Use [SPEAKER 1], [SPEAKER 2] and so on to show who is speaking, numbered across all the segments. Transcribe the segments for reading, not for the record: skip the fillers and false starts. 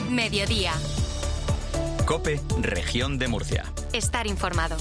[SPEAKER 1] Mediodía.
[SPEAKER 2] COPE, Región de Murcia.
[SPEAKER 1] Estar informado.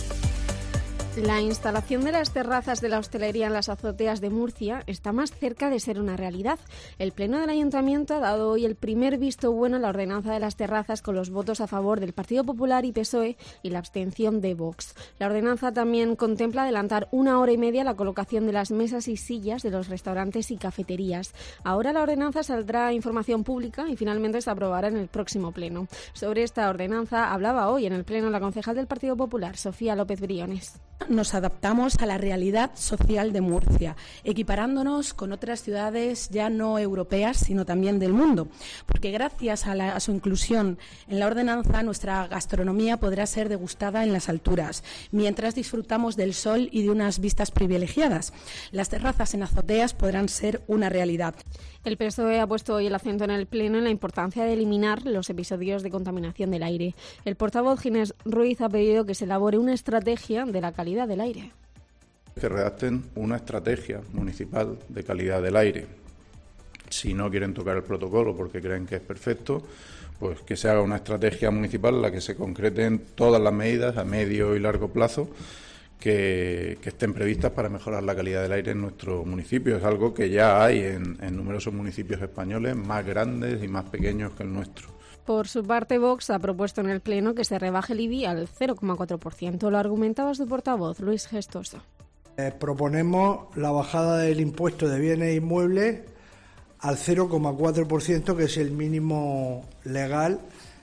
[SPEAKER 3] La instalación de las terrazas de la hostelería en las azoteas de Murcia está más cerca de ser una realidad. El Pleno del Ayuntamiento ha dado hoy el primer visto bueno a la ordenanza de las terrazas con los votos a favor del Partido Popular y PSOE y la abstención de Vox. La ordenanza también contempla adelantar 1 hora y media la colocación de las mesas y sillas de los restaurantes y cafeterías. Ahora la ordenanza saldrá a información pública y finalmente se aprobará en el próximo Pleno. Sobre esta ordenanza hablaba hoy en el Pleno la concejal del Partido Popular, Sofía López Briones.
[SPEAKER 4] Nos adaptamos a la realidad social de Murcia, equiparándonos con otras ciudades ya no europeas, sino también del mundo, porque gracias a su inclusión en la ordenanza, nuestra gastronomía podrá ser degustada en las alturas, mientras disfrutamos del sol y de unas vistas privilegiadas. Las terrazas en azoteas podrán ser una realidad.
[SPEAKER 3] El PSOE ha puesto hoy el acento en el Pleno en la importancia de eliminar los episodios de contaminación del aire. El portavoz Ginés Ruiz ha pedido que se elabore una estrategia de la calidad del aire.
[SPEAKER 5] Que redacten una estrategia municipal de calidad del aire. Si no quieren tocar el protocolo porque creen que es perfecto, pues que se haga una estrategia municipal en la que se concreten todas las medidas a medio y largo plazo que estén previstas para mejorar la calidad del aire en nuestro municipio. Es algo que ya hay en numerosos municipios españoles más grandes y más pequeños que el nuestro.
[SPEAKER 3] Por su parte, Vox ha propuesto en el Pleno que se rebaje el IBI al 0,4%. Lo argumentaba su portavoz, Luis Gestoso.
[SPEAKER 6] Proponemos la bajada del impuesto de bienes inmuebles al 0,4%, que es el mínimo legal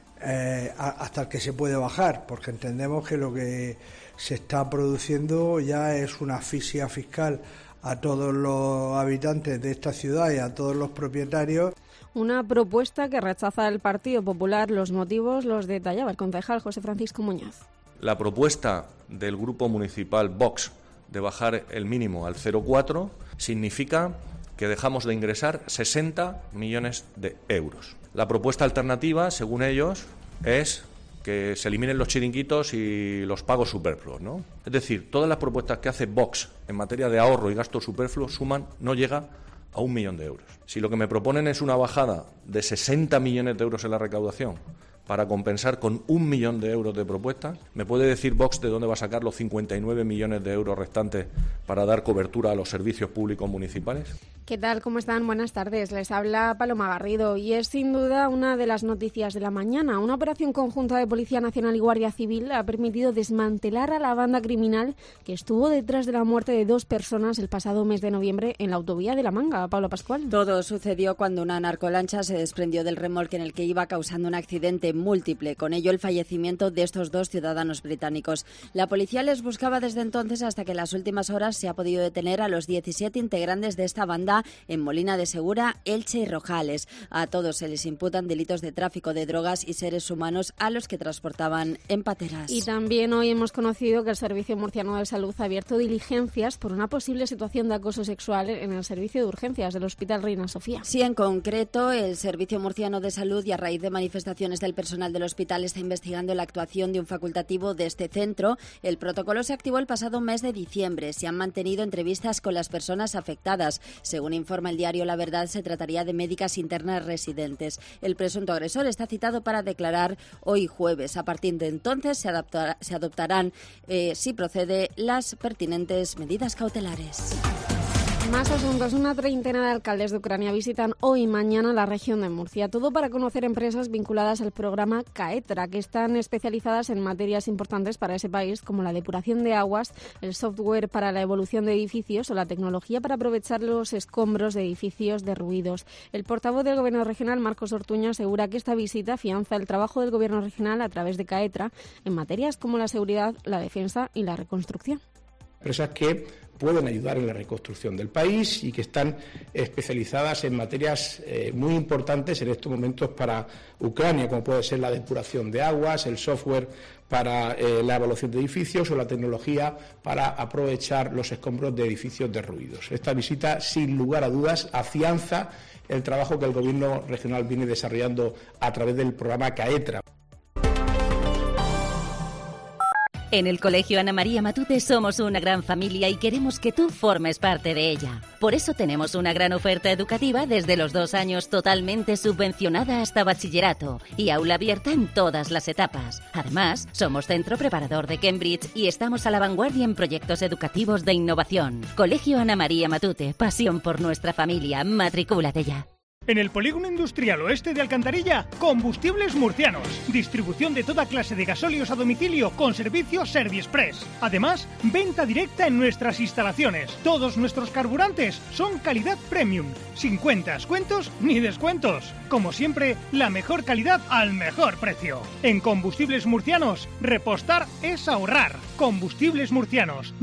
[SPEAKER 6] hasta el que se puede bajar, porque entendemos que lo que se está produciendo ya es una asfixia fiscal a todos los habitantes de esta ciudad y a todos los propietarios.
[SPEAKER 3] Una propuesta que rechaza el Partido Popular. Los motivos los detallaba el concejal José Francisco Muñoz.
[SPEAKER 7] La propuesta del Grupo Municipal Vox de bajar el mínimo al 0,4 significa que dejamos de ingresar 60 millones de euros. La propuesta alternativa, según ellos, es que se eliminen los chiringuitos y los pagos superfluos, ¿no? Es decir, todas las propuestas que hace Vox en materia de ahorro y gasto superfluo no llega a 1 millón de euros. Si lo que me proponen es una bajada de 60 millones de euros en la recaudación para compensar con 1 millón de euros de propuestas, ¿me puede decir Vox de dónde va a sacar los 59 millones de euros restantes para dar cobertura a los servicios públicos municipales?
[SPEAKER 3] ¿Qué tal? ¿Cómo están? Buenas tardes. Les habla Paloma Garrido y es sin duda una de las noticias de la mañana. Una operación conjunta de Policía Nacional y Guardia Civil ha permitido desmantelar a la banda criminal que estuvo detrás de la muerte de 2 personas el pasado mes de noviembre en la autovía de La Manga. Pablo Pascual.
[SPEAKER 8] Todo sucedió cuando una narcolancha se desprendió del remolque en el que iba, causando un accidente múltiple. Con ello, el fallecimiento de estos 2 ciudadanos británicos. La policía les buscaba desde entonces hasta que en las últimas horas se ha podido detener a los 17 integrantes de esta banda en Molina de Segura, Elche y Rojales. A todos se les imputan delitos de tráfico de drogas y seres humanos a los que transportaban en pateras.
[SPEAKER 3] Y también hoy hemos conocido que el Servicio Murciano de Salud ha abierto diligencias por una posible situación de acoso sexual en el servicio de urgencias del Hospital Reina Sofía.
[SPEAKER 8] Sí, en concreto, el Servicio Murciano de Salud, y a raíz de manifestaciones del personal del hospital, está investigando la actuación de un facultativo de este centro. El protocolo se activó el pasado mes de diciembre. Se han mantenido entrevistas con las personas afectadas. Según informa el diario La Verdad, se trataría de médicas internas residentes. El presunto agresor está citado para declarar hoy jueves. A partir de entonces se adoptarán, si procede, las pertinentes medidas cautelares.
[SPEAKER 3] Más asuntos. Una treintena de alcaldes de Ucrania visitan hoy y mañana la región de Murcia. Todo para conocer empresas vinculadas al programa CAETRA, que están especializadas en materias importantes para ese país, como la depuración de aguas, el software para la evolución de edificios o la tecnología para aprovechar los escombros de edificios derruidos. El portavoz del Gobierno regional, Marcos Ortuño, asegura que esta visita afianza el trabajo del Gobierno regional a través de CAETRA en materias como la seguridad, la defensa y la reconstrucción.
[SPEAKER 9] Empresas que pueden ayudar en la reconstrucción del país y que están especializadas en materias muy importantes en estos momentos para Ucrania, como puede ser la depuración de aguas, el software para la evaluación de edificios o la tecnología para aprovechar los escombros de edificios derruidos. Esta visita, sin lugar a dudas, afianza el trabajo que el Gobierno regional viene desarrollando a través del programa CAETRA.
[SPEAKER 1] En el Colegio Ana María Matute somos una gran familia y queremos que tú formes parte de ella. Por eso tenemos una gran oferta educativa desde los 2 años totalmente subvencionada hasta bachillerato y aula abierta en todas las etapas. Además, somos centro preparador de Cambridge y estamos a la vanguardia en proyectos educativos de innovación. Colegio Ana María Matute, pasión por nuestra familia. Matricúlate ya.
[SPEAKER 10] En el Polígono Industrial Oeste de Alcantarilla, Combustibles Murcianos. Distribución de toda clase de gasóleos a domicilio con servicio Serviexpress. Además, venta directa en nuestras instalaciones. Todos nuestros carburantes son calidad premium, sin cuentas, cuentos ni descuentos. Como siempre, la mejor calidad al mejor precio. En Combustibles Murcianos, repostar es ahorrar. Combustibles Murcianos,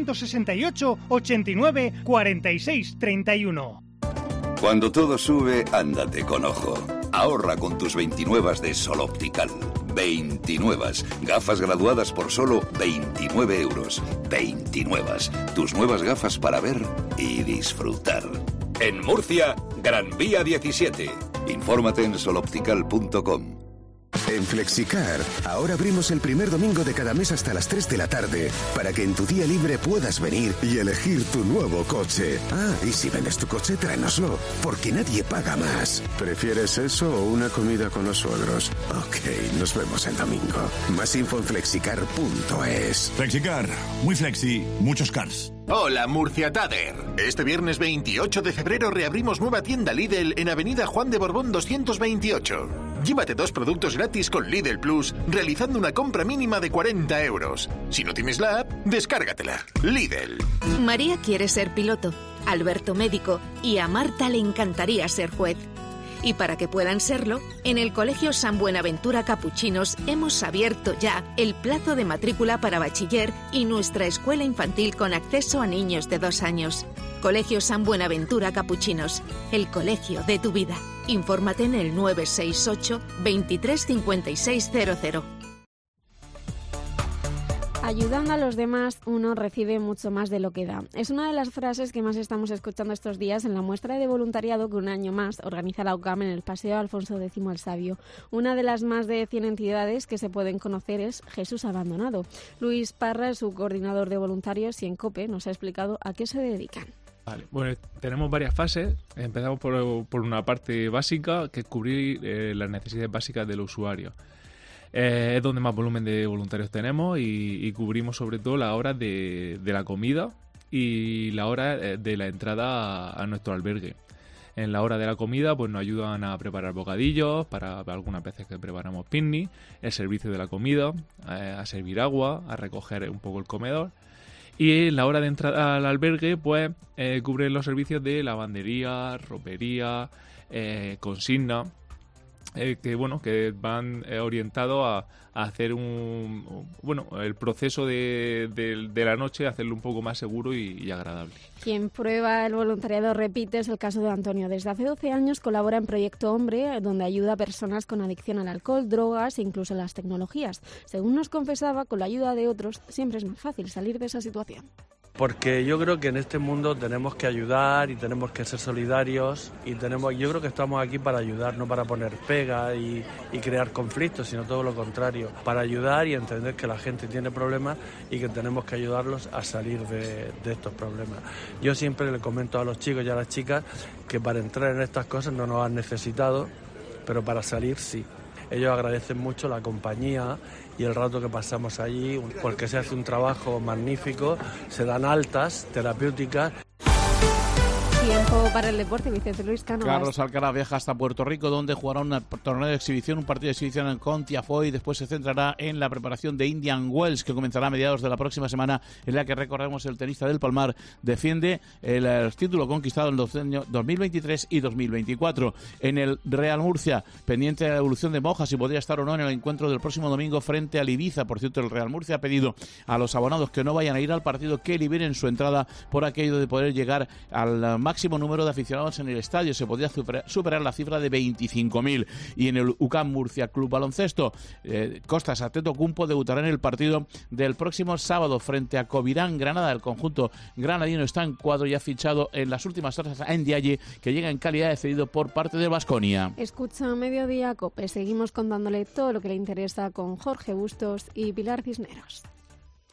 [SPEAKER 10] 968 89 46 31.
[SPEAKER 11] Cuando todo sube, ándate con ojo. Ahorra con tus 29 de Sol Optical. 29. Gafas graduadas por solo 29 euros. 29. Tus nuevas gafas para ver y disfrutar.
[SPEAKER 12] En Murcia, Gran Vía 17.
[SPEAKER 11] Infórmate en soloptical.com.
[SPEAKER 13] En Flexicar, ahora abrimos el primer domingo de cada mes hasta las 3 de la tarde para que en tu día libre puedas venir y elegir tu nuevo coche. Ah, y si vendes tu coche, tráenoslo, porque nadie paga más. ¿Prefieres eso o una comida con los suegros? Ok, nos vemos el domingo. Más info en flexicar.es.
[SPEAKER 14] Flexicar, muy flexi, muchos cars.
[SPEAKER 15] Hola, Murcia Tader. Este viernes 28 de febrero reabrimos nueva tienda Lidl en Avenida Juan de Borbón 228. Llévate 2 productos gratis con Lidl Plus realizando una compra mínima de 40 euros. Si no tienes la app, descárgatela. Lidl.
[SPEAKER 16] María quiere ser piloto, Alberto médico y a Marta le encantaría ser juez. Y para que puedan serlo, en el Colegio San Buenaventura Capuchinos hemos abierto ya el plazo de matrícula para bachiller y nuestra escuela infantil con acceso a niños de 2 años. Colegio San Buenaventura Capuchinos, el colegio de tu vida. Infórmate en el 968 23 5600.
[SPEAKER 3] Ayudando a los demás, uno recibe mucho más de lo que da. Es una de las frases que más estamos escuchando estos días en la muestra de voluntariado que un año más organiza la UCAM en el Paseo Alfonso X el Sabio. Una de las más de 100 entidades que se pueden conocer es Jesús Abandonado. Luis Parra es su coordinador de voluntarios y en COPE nos ha explicado a qué se dedican.
[SPEAKER 17] Vale, bueno, tenemos varias fases. Empezamos por una parte básica, que es cubrir las necesidades básicas del usuario. Es donde más volumen de voluntarios tenemos y cubrimos sobre todo las horas de la comida y la hora de la entrada a nuestro albergue. En la hora de la comida pues nos ayudan a preparar bocadillos, para algunas veces que preparamos picnic, el servicio de la comida, a servir agua, a recoger un poco el comedor. Y en la hora de entrada al albergue pues cubren los servicios de lavandería, ropería, consigna. Que van orientados a hacer el proceso de la noche, hacerlo un poco más seguro y agradable.
[SPEAKER 3] Quien prueba el voluntariado repite es el caso de Antonio. Desde hace 12 años colabora en Proyecto Hombre, donde ayuda a personas con adicción al alcohol, drogas e incluso las tecnologías. Según nos confesaba, con la ayuda de otros siempre es más fácil salir de esa situación.
[SPEAKER 18] Porque yo creo que en este mundo tenemos que ayudar y tenemos que ser solidarios y yo creo que estamos aquí para ayudar, no para poner pega y crear conflictos, sino todo lo contrario, para ayudar y entender que la gente tiene problemas y que tenemos que ayudarlos a salir de estos problemas. Yo siempre le comento a los chicos y a las chicas que para entrar en estas cosas no nos han necesitado, pero para salir sí. Ellos agradecen mucho la compañía y el rato que pasamos allí, porque se hace un trabajo magnífico, se dan altas terapéuticas.
[SPEAKER 3] Tiempo para el deporte, Vicente Luis Cano.
[SPEAKER 19] Carlos Alcaraz viaja hasta Puerto Rico, donde jugará un torneo de exhibición, un partido de exhibición en Contiafoy, y después se centrará en la preparación de Indian Wells, que comenzará a mediados de la próxima semana, en la que, recordemos, el tenista del Palmar defiende el título conquistado en los años 2023 y 2024. En el Real Murcia, pendiente de la evolución de Moja, si podría estar o no en el encuentro del próximo domingo frente al Ibiza. Por cierto, el Real Murcia ha pedido a los abonados que no vayan a ir al partido que liberen su entrada por aquello de poder llegar al máximo número de aficionados en el estadio. Se podría superar la cifra de 25.000. Y en el UCAM Murcia Club Baloncesto, Costas Antetokounmpo debutará en el partido del próximo sábado frente a Covirán Granada. El conjunto granadino está en cuadro y ha fichado en las últimas horas a Ndiaye, que llega en calidad de cedido por parte de Baskonia.
[SPEAKER 3] Escucha Mediodía COPE. Seguimos contándole todo lo que le interesa con Jorge Bustos y Pilar Cisneros.